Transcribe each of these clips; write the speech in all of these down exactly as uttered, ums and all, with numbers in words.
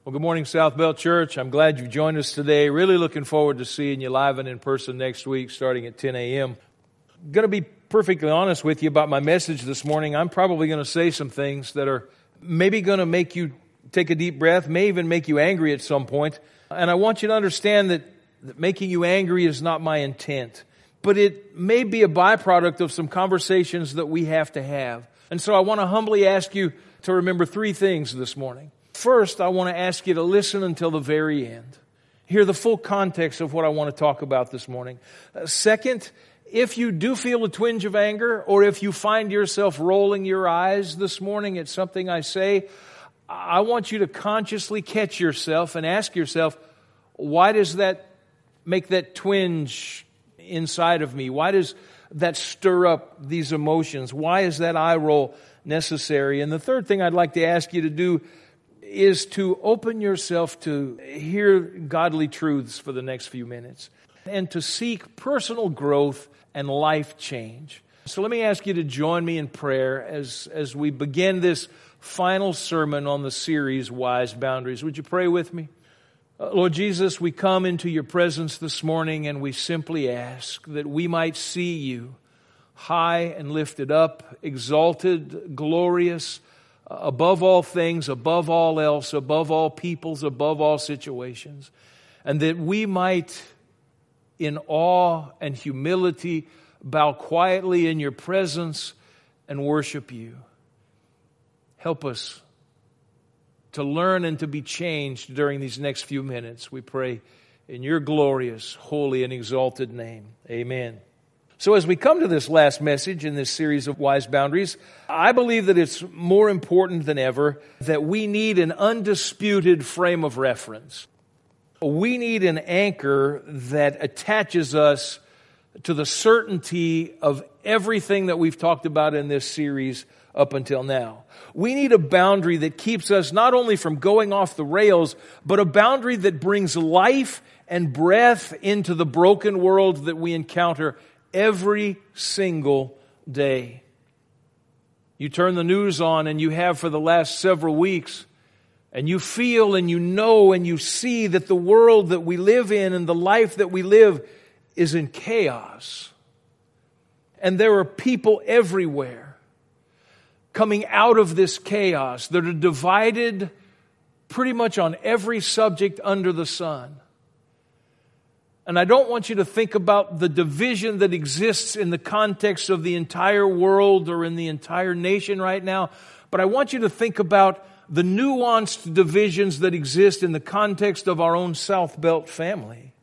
Well, good morning, South Belt Church. I'm glad you've joined us today. Really looking forward to seeing you live and in person next week starting at ten a.m. Going to be perfectly honest with you about my message this morning. I'm probably going to say some things that are maybe going to make you take a deep breath, may even make you angry at some point. And I want you to understand that, that making you angry is not my intent. But it may be a byproduct of some conversations that we have to have. And so I want to humbly ask you to remember three things this morning. First, I want to ask you to listen until the very end. Hear the full context of what I want to talk about this morning. Uh, second, if you do feel a twinge of anger, or if you find yourself rolling your eyes this morning at something I say, I want you to consciously catch yourself and ask yourself, why does that make that twinge inside of me? Why does that stir up these emotions? Why is that eye roll necessary? And the third thing I'd like to ask you to do is to open yourself to hear godly truths for the next few minutes and to seek personal growth and life change. So let me ask you to join me in prayer as, as we begin this final sermon on the series, Wise Boundaries. Would you pray with me? Uh, Lord Jesus, we come into your presence this morning and we simply ask that we might see you high and lifted up, exalted, glorious, above all things, above all else, above all peoples, above all situations, and that we might, in awe and humility, bow quietly in your presence and worship you. Help us to learn and to be changed during these next few minutes. We pray in your glorious, holy, and exalted name. Amen. So as we come to this last message in this series of Wise Boundaries, I believe that it's more important than ever that we need an undisputed frame of reference. We need an anchor that attaches us to the certainty of everything that we've talked about in this series up until now. We need a boundary that keeps us not only from going off the rails, but a boundary that brings life and breath into the broken world that we encounter every single day. You turn the news on, and you have for the last several weeks, and you feel and you know and you see that the world that we live in and the life that we live is in chaos. And there are people everywhere coming out of this chaos that are divided pretty much on every subject under the sun. And I don't want you to think about the division that exists in the context of the entire world or in the entire nation right now, but I want you to think about the nuanced divisions that exist in the context of our own South Belt family.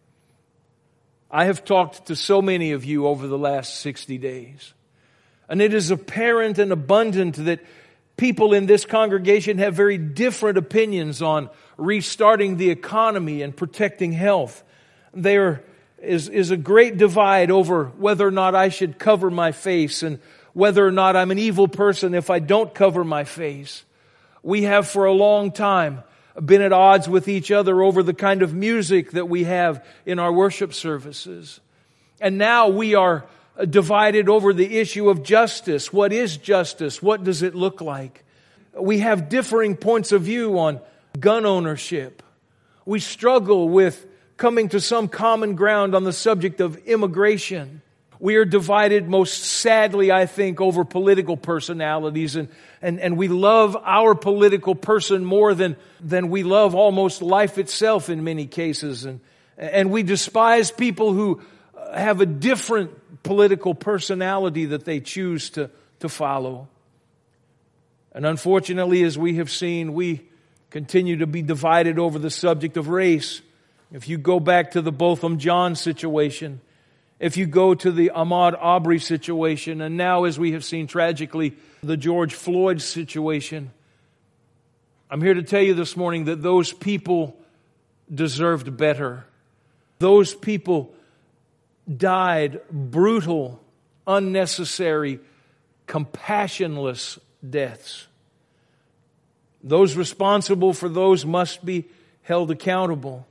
I have talked to so many of you over the last sixty days, and it is apparent and abundant that people in this congregation have very different opinions on restarting the economy and protecting health. There is, is a great divide over whether or not I should cover my face and whether or not I'm an evil person if I don't cover my face. We have for a long time been at odds with each other over the kind of music that we have in our worship services. And now we are divided over the issue of justice. What is justice? What does it look like? We have differing points of view on gun ownership. We struggle with coming to some common ground on the subject of immigration. We are divided most sadly, I think, over political personalities, and, and, and we love our political person more than, than we love almost life itself in many cases. And, and we despise people who have a different political personality that they choose to, to follow. And unfortunately, as we have seen, we continue to be divided over the subject of race. If you go back to the Botham Jean situation, if you go to the Ahmaud Arbery situation, and now as we have seen tragically, the George Floyd situation, I'm here to tell you this morning that those people deserved better. Those people died brutal, unnecessary, compassionless deaths. Those responsible for those must be held accountable.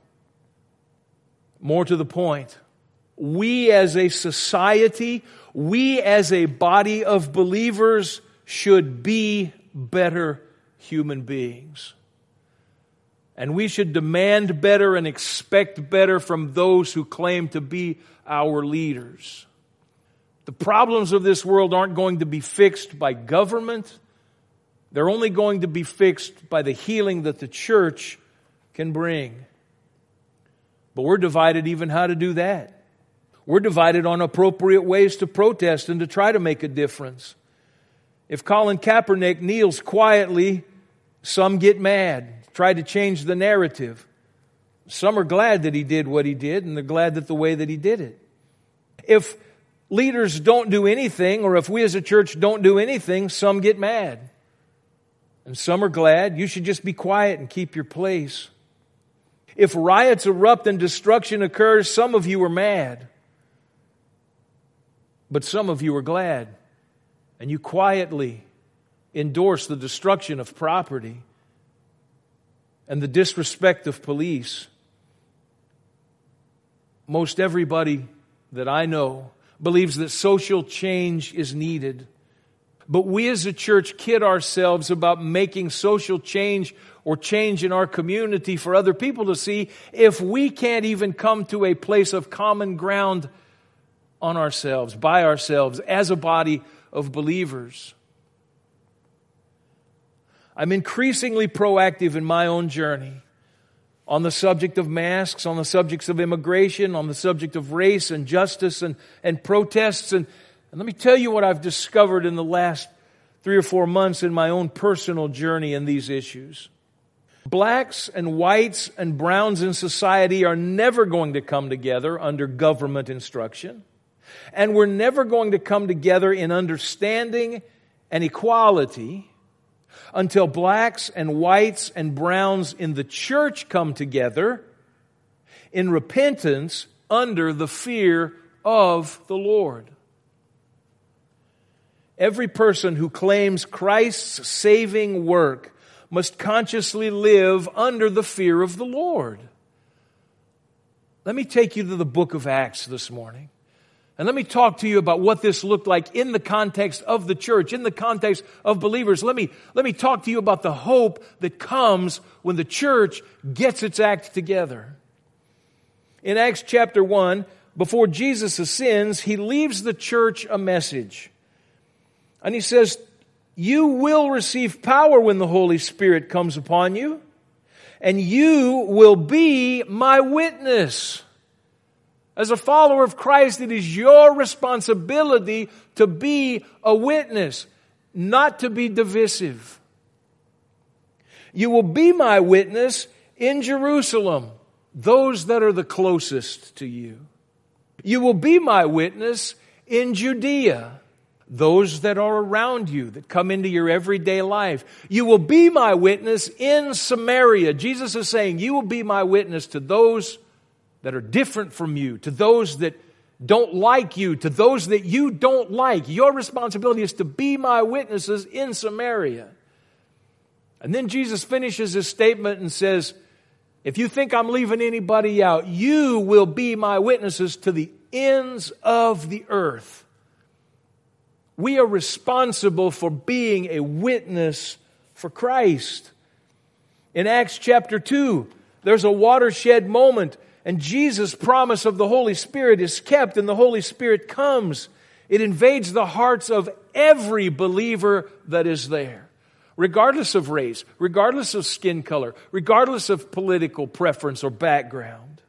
More to the point, we as a society, we as a body of believers should be better human beings. And we should demand better and expect better from those who claim to be our leaders. The problems of this world aren't going to be fixed by government. They're only going to be fixed by the healing that the church can bring. But we're divided even how to do that. We're divided on appropriate ways to protest and to try to make a difference. If Colin Kaepernick kneels quietly, some get mad, try to change the narrative. Some are glad that he did what he did, and they're glad that the way that he did it. If leaders don't do anything, or if we as a church don't do anything, some get mad. And some are glad. You should just be quiet and keep your place. If riots erupt and destruction occurs, some of you are mad. But some of you are glad. And you quietly endorse the destruction of property and the disrespect of police. Most everybody that I know believes that social change is needed. But we as a church kid ourselves about making social change or change in our community for other people to see if we can't even come to a place of common ground on ourselves, by ourselves, as a body of believers. I'm increasingly proactive in my own journey on the subject of masks, on the subjects of immigration, on the subject of race and justice and, and protests. And, and let me tell you what I've discovered in the last three or four months in my own personal journey in these issues. Blacks and whites and browns in society are never going to come together under government instruction. And we're never going to come together in understanding and equality until blacks and whites and browns in the church come together in repentance under the fear of the Lord. Every person who claims Christ's saving work must consciously live under the fear of the Lord. Let me take you to the book of Acts this morning. And let me talk to you about what this looked like in the context of the church, in the context of believers. Let me, let me talk to you about the hope that comes when the church gets its act together. In Acts chapter one, before Jesus ascends, He leaves the church a message. And He says, you will receive power when the Holy Spirit comes upon you, and you will be my witness. As a follower of Christ, it is your responsibility to be a witness, not to be divisive. You will be my witness in Jerusalem, those that are the closest to you. You will be my witness in Judea, those that are around you, that come into your everyday life. You will be my witness in Samaria. Jesus is saying, you will be my witness to those that are different from you, to those that don't like you, to those that you don't like. Your responsibility is to be my witnesses in Samaria. And then Jesus finishes his statement and says, if you think I'm leaving anybody out, you will be my witnesses to the ends of the earth. We are responsible for being a witness for Christ. In Acts chapter two, there's a watershed moment. And Jesus' promise of the Holy Spirit is kept, and the Holy Spirit comes. It invades the hearts of every believer that is there, regardless of race, regardless of skin color, regardless of political preference or background.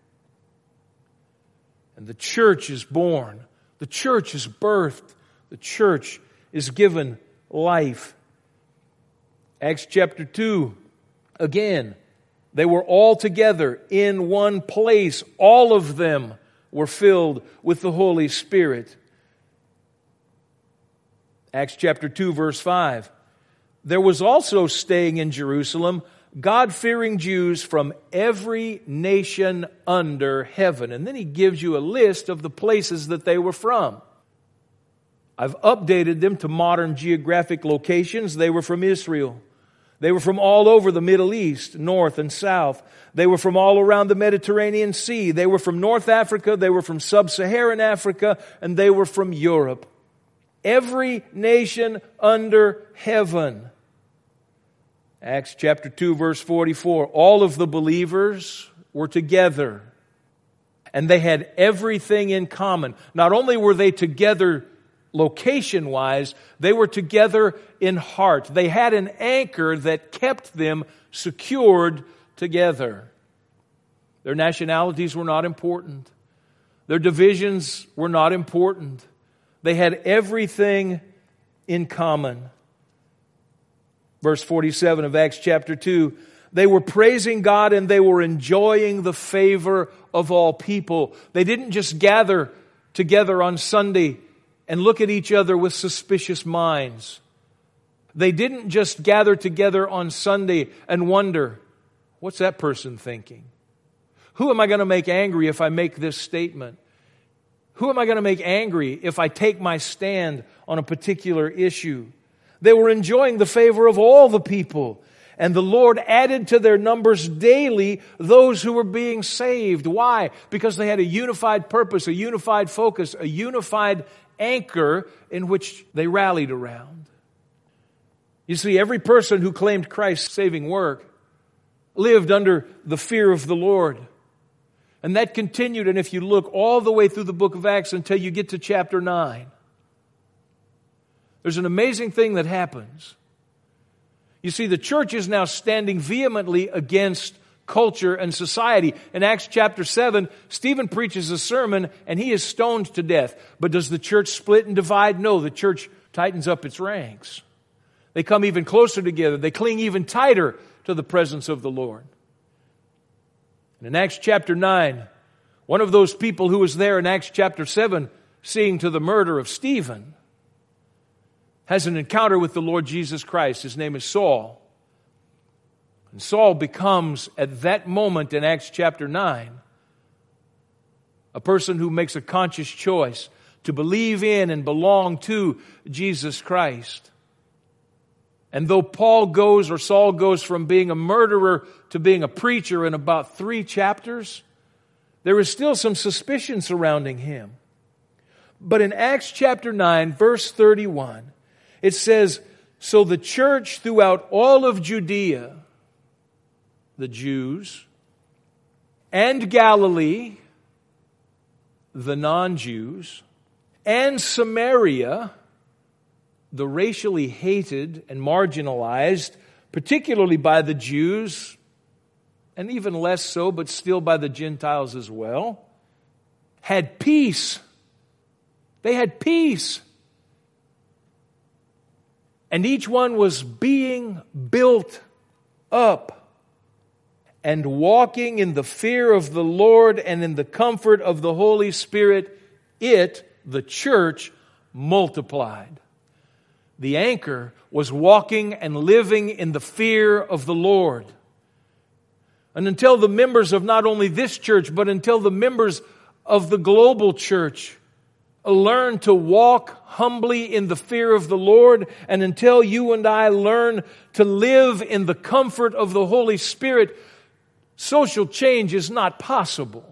And the church is born. The church is birthed. The church is given life. Acts chapter two, again, they were all together in one place. All of them were filled with the Holy Spirit. Acts chapter two, verse five. There was also staying in Jerusalem God-fearing Jews from every nation under heaven. And then he gives you a list of the places that they were from. I've updated them to modern geographic locations. They were from Israel. They were from all over the Middle East, north and south. They were from all around the Mediterranean Sea. They were from North Africa. They were from Sub-Saharan Africa. And they were from Europe. Every nation under heaven. Acts chapter two, verse forty-four. All of the believers were together, and they had everything in common. Not only were they together location-wise, they were together in heart. They had an anchor that kept them secured together. Their nationalities were not important. Their divisions were not important. They had everything in common. Verse forty-seven of Acts chapter two, they were praising God and they were enjoying the favor of all people. They didn't just gather together on Sunday and look at each other with suspicious minds. They didn't just gather together on Sunday and wonder, what's that person thinking? Who am I going to make angry if I make this statement? Who am I going to make angry if I take my stand on a particular issue? They were enjoying the favor of all the people. And the Lord added to their numbers daily those who were being saved. Why? Because they had a unified purpose, a unified focus, a unified anchor in which they rallied around. You see, every person who claimed Christ's saving work lived under the fear of the Lord. And that continued, and if you look all the way through the book of Acts until you get to chapter nine, there's an amazing thing that happens. You see, the church is now standing vehemently against culture and society. In Acts chapter seven, Stephen preaches a sermon and he is stoned to death. But does the church split and divide? No, the church tightens up its ranks. They come even closer together. They cling even tighter to the presence of the Lord. And in Acts chapter nine, one of those people who was there in Acts chapter seven, seeing to the murder of Stephen, has an encounter with the Lord Jesus Christ. His name is Saul. And Saul becomes, at that moment in Acts chapter nine, a person who makes a conscious choice to believe in and belong to Jesus Christ. And though Paul goes, or Saul goes from being a murderer to being a preacher in about three chapters, there is still some suspicion surrounding him. But in Acts chapter nine, verse thirty-one, it says, so the church throughout all of Judea, the Jews, and Galilee, the non-Jews, and Samaria, the racially hated and marginalized, particularly by the Jews, and even less so, but still by the Gentiles as well, had peace. They had peace. And each one was being built up and walking in the fear of the Lord and in the comfort of the Holy Spirit. It, the church, multiplied. The anchor was walking and living in the fear of the Lord. And until the members of not only this church, but until the members of the global church learn to walk humbly in the fear of the Lord, and until you and I learn to live in the comfort of the Holy Spirit, social change is not possible.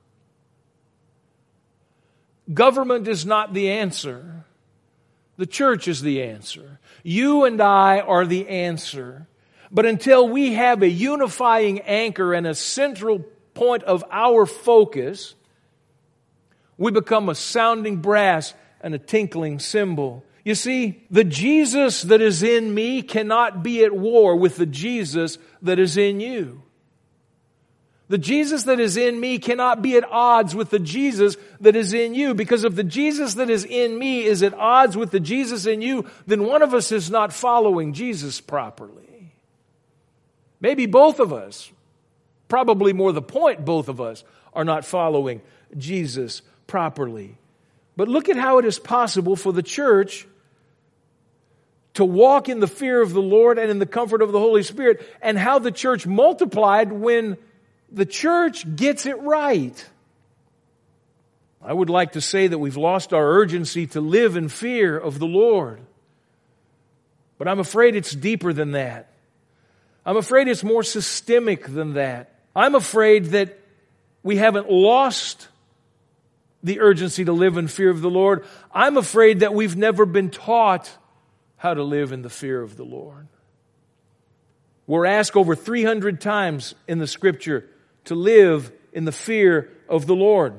Government is not the answer. The church is the answer. You and I are the answer. But until we have a unifying anchor and a central point of our focus, we become a sounding brass and a tinkling cymbal. You see, the Jesus that is in me cannot be at war with the Jesus that is in you. The Jesus that is in me cannot be at odds with the Jesus that is in you. Because if the Jesus that is in me is at odds with the Jesus in you, then one of us is not following Jesus properly. Maybe both of us, probably more the point, both of us are not following Jesus properly. But look at how it is possible for the church to walk in the fear of the Lord and in the comfort of the Holy Spirit, and how the church multiplied when the church gets it right. I would like to say that we've lost our urgency to live in fear of the Lord. But I'm afraid it's deeper than that. I'm afraid it's more systemic than that. I'm afraid that we haven't lost the urgency to live in fear of the Lord. I'm afraid that we've never been taught how to live in the fear of the Lord. We're asked over three hundred times in the Scripture to live in the fear of the Lord.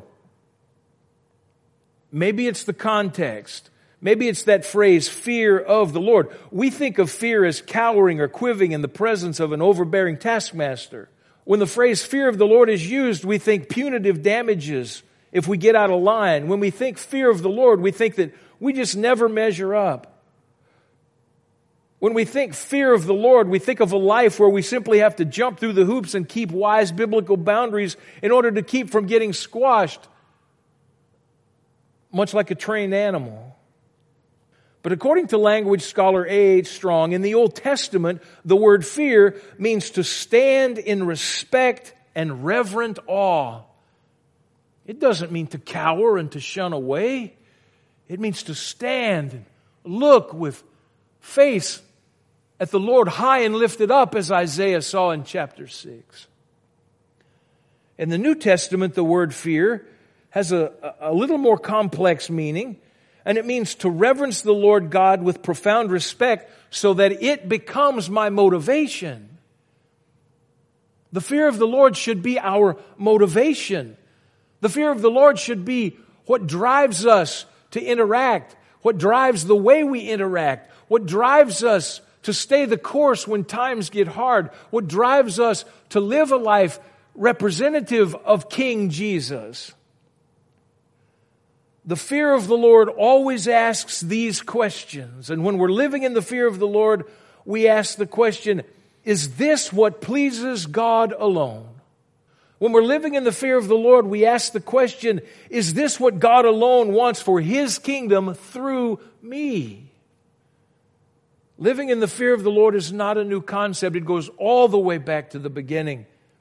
Maybe it's the context. Maybe it's that phrase, fear of the Lord. We think of fear as cowering or quivering in the presence of an overbearing taskmaster. When the phrase fear of the Lord is used, we think punitive damages if we get out of line. When we think fear of the Lord, we think that we just never measure up. When we think fear of the Lord, we think of a life where we simply have to jump through the hoops and keep wise biblical boundaries in order to keep from getting squashed, much like a trained animal. But according to language scholar A H Strong, in the Old Testament, the word fear means to stand in respect and reverent awe. It doesn't mean to cower and to shun away. It means to stand and look with face at the Lord high and lifted up, as Isaiah saw in chapter six. In the New Testament, the word fear has a, a little more complex meaning, and it means to reverence the Lord God with profound respect so that it becomes my motivation. The fear of the Lord should be our motivation. The fear of the Lord should be what drives us to interact, what drives the way we interact, what drives us to stay the course when times get hard, what drives us to live a life representative of King Jesus. The fear of the Lord always asks these questions. And when we're living in the fear of the Lord, we ask the question, is this what pleases God alone? When we're living in the fear of the Lord, we ask the question, is this what God alone wants for His kingdom through me? Living in the fear of the Lord is not a new concept. It goes all the way back to the beginning.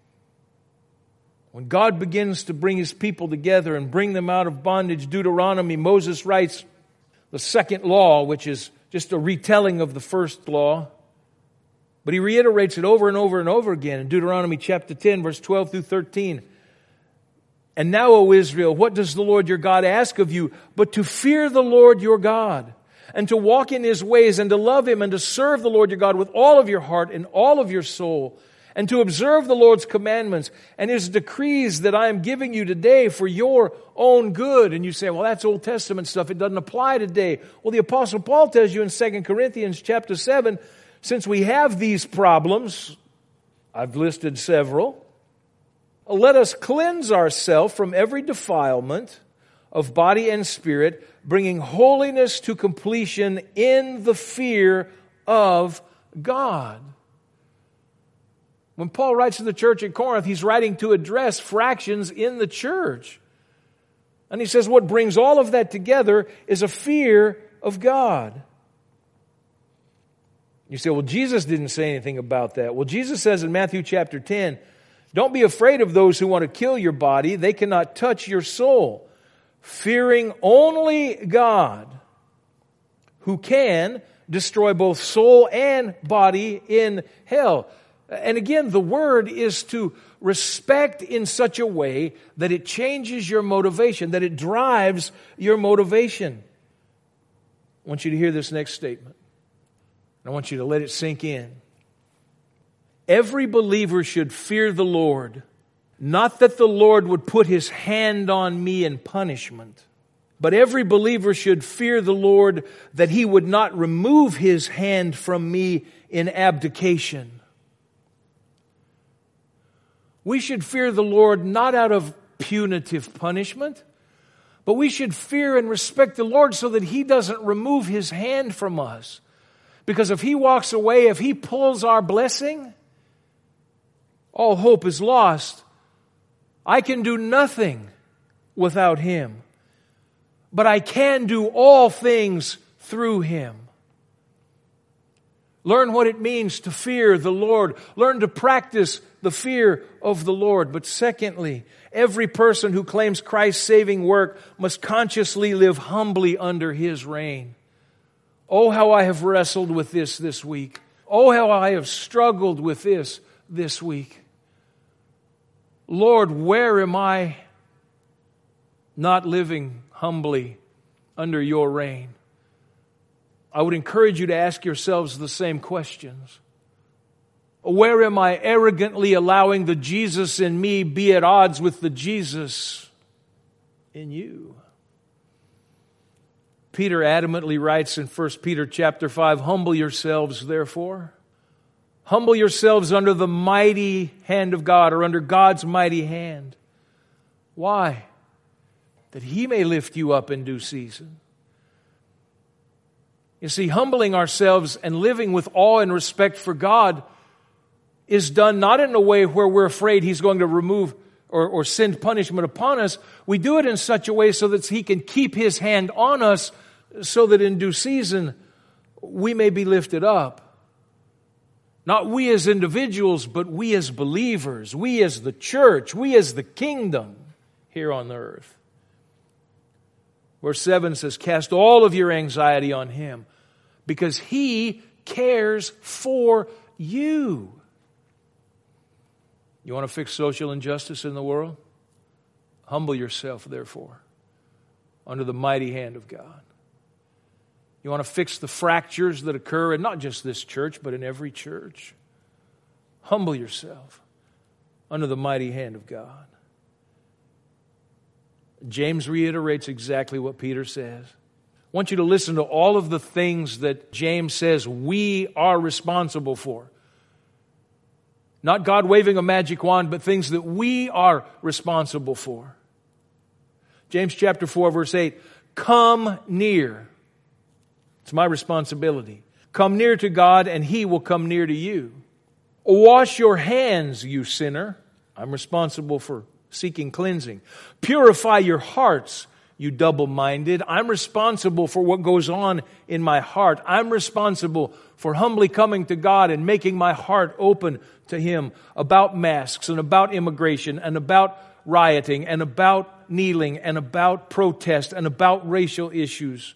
When God begins to bring His people together and bring them out of bondage, Deuteronomy, Moses writes the second law, which is just a retelling of the first law. But he reiterates it over and over and over again in Deuteronomy chapter ten, verse twelve through thirteen. And now, O Israel, what does the Lord your God ask of you but to fear the Lord your God, and to walk in His ways, and to love Him, and to serve the Lord your God with all of your heart and all of your soul, and to observe the Lord's commandments and His decrees that I am giving you today for your own good. And you say, well, that's Old Testament stuff. It doesn't apply today. Well, the Apostle Paul tells you in Second Corinthians chapter seven, since we have these problems, I've listed several, let us cleanse ourselves from every defilement of body and spirit, bringing holiness to completion in the fear of God. When Paul writes to the church at Corinth, he's writing to address fractions in the church. And he says what brings all of that together is a fear of God. You say, well, Jesus didn't say anything about that. Well, Jesus says in Matthew chapter ten, don't be afraid of those who want to kill your body. They cannot touch your soul. Fearing only God, who can destroy both soul and body in hell. And again, the word is to respect in such a way that it changes your motivation, that it drives your motivation. I want you to hear this next statement. I want you to let it sink in. Every believer should fear the Lord, not that the Lord would put His hand on me in punishment, but every believer should fear the Lord that He would not remove His hand from me in abdication. We should fear the Lord not out of punitive punishment, but we should fear and respect the Lord so that He doesn't remove His hand from us. Because if He walks away, if He pulls our blessing, all hope is lost. I can do nothing without Him, but I can do all things through Him. Learn what it means to fear the Lord. Learn to practice the fear of the Lord. But secondly, every person who claims Christ's saving work must consciously live humbly under His reign. Oh, how I have wrestled with this this week. Oh, how I have struggled with this this week. Lord, where am I not living humbly under Your reign? I would encourage you to ask yourselves the same questions. Where am I arrogantly allowing the Jesus in me be at odds with the Jesus in you? Peter adamantly writes in First Peter chapter five, humble yourselves therefore. Humble yourselves under the mighty hand of God, or under God's mighty hand. Why? That He may lift you up in due season. You see, humbling ourselves and living with awe and respect for God is done not in a way where we're afraid He's going to remove or, or send punishment upon us. We do it in such a way so that He can keep His hand on us, so that in due season we may be lifted up. Not we as individuals, but we as believers, we as the church, we as the kingdom here on the earth. Verse seven says, cast all of your anxiety on Him, because He cares for you. You want to fix social injustice in the world? Humble yourself, therefore, under the mighty hand of God. You want to fix the fractures that occur in not just this church, but in every church? Humble yourself under the mighty hand of God. James reiterates exactly what Peter says. I want you to listen to all of the things that James says we are responsible for. Not God waving a magic wand, but things that we are responsible for. James chapter four, verse eight, come near. It's my responsibility. Come near to God, and He will come near to you. Wash your hands, you sinner. I'm responsible for seeking cleansing. Purify your hearts, you double-minded. I'm responsible for what goes on in my heart. I'm responsible for humbly coming to God and making my heart open to Him about masks and about immigration and about rioting and about kneeling and about protest and about racial issues.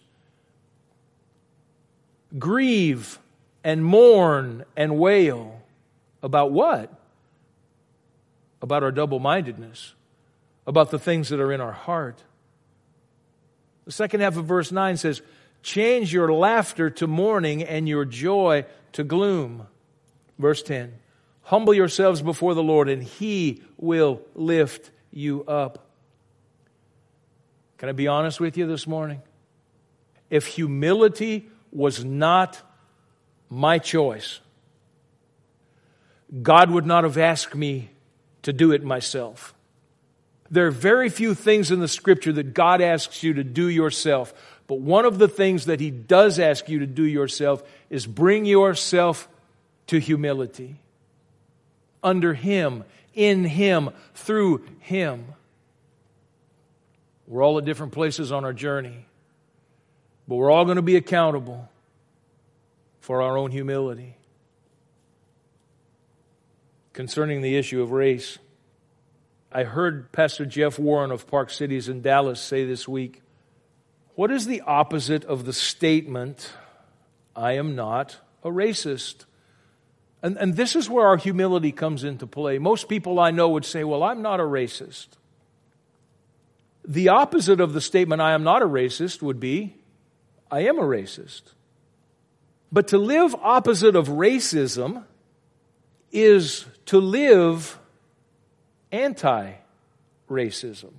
Grieve and mourn and wail. About what? About our double-mindedness. About the things that are in our heart. The second half of verse nine says, change your laughter to mourning and your joy to gloom. Verse ten, humble yourselves before the Lord, and He will lift you up. Can I be honest with you this morning? If humility was not my choice, God would not have asked me to do it myself. There are very few things in the Scripture that God asks you to do yourself. But one of the things that He does ask you to do yourself is bring yourself to humility. Under Him, in Him, through Him. We're all at different places on our journey. But we're all going to be accountable for our own humility. Concerning the issue of race, I heard Pastor Jeff Warren of Park Cities in Dallas say this week, what is the opposite of the statement, I am not a racist? And, and this is where our humility comes into play. Most people I know would say, well, I'm not a racist. The opposite of the statement, I am not a racist, would be, I am a racist. But to live opposite of racism is to live anti-racism.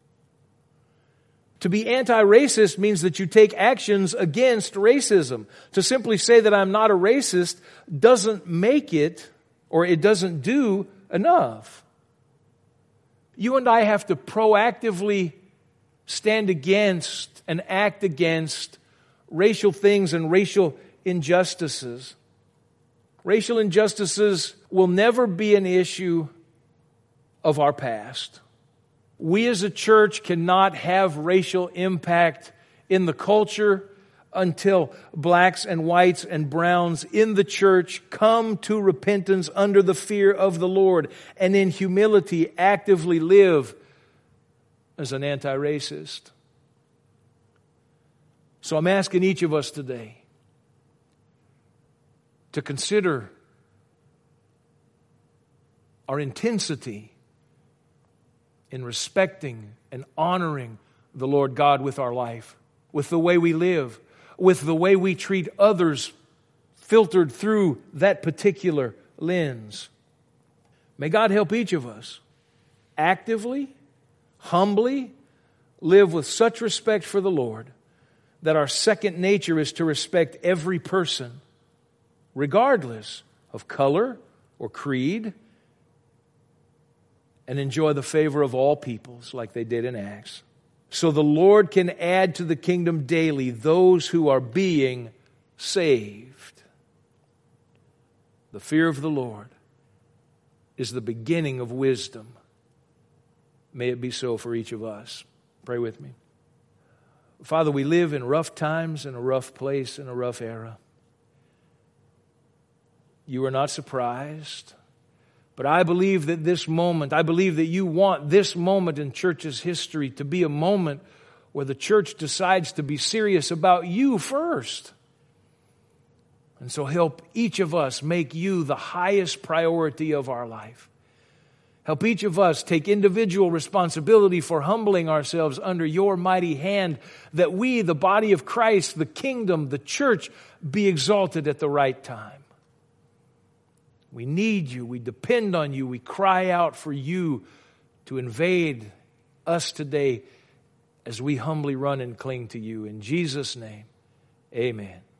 To be anti-racist means that you take actions against racism. To simply say that I'm not a racist doesn't make it, or it doesn't do enough. You and I have to proactively stand against and act against racial things and racial injustices. Racial injustices will never be an issue of our past. We as a church cannot have racial impact in the culture until blacks and whites and browns in the church come to repentance under the fear of the Lord and in humility actively live as an anti-racist. So I'm asking each of us today to consider our intensity in respecting and honoring the Lord God with our life, with the way we live, with the way we treat others filtered through that particular lens. May God help each of us actively, humbly live with such respect for the Lord that our second nature is to respect every person, regardless of color or creed, and enjoy the favor of all peoples like they did in Acts. So the Lord can add to the kingdom daily those who are being saved. The fear of the Lord is the beginning of wisdom. May it be so for each of us. Pray with me. Father, we live in rough times, in a rough place, in a rough era. You are not surprised. But I believe that this moment, I believe that you want this moment in church's history to be a moment where the church decides to be serious about you first. And so help each of us make you the highest priority of our life. Help each of us take individual responsibility for humbling ourselves under your mighty hand, that we, the body of Christ, the kingdom, the church, be exalted at the right time. We need you. We depend on you. We cry out for you to invade us today as we humbly run and cling to you. In Jesus' name, amen.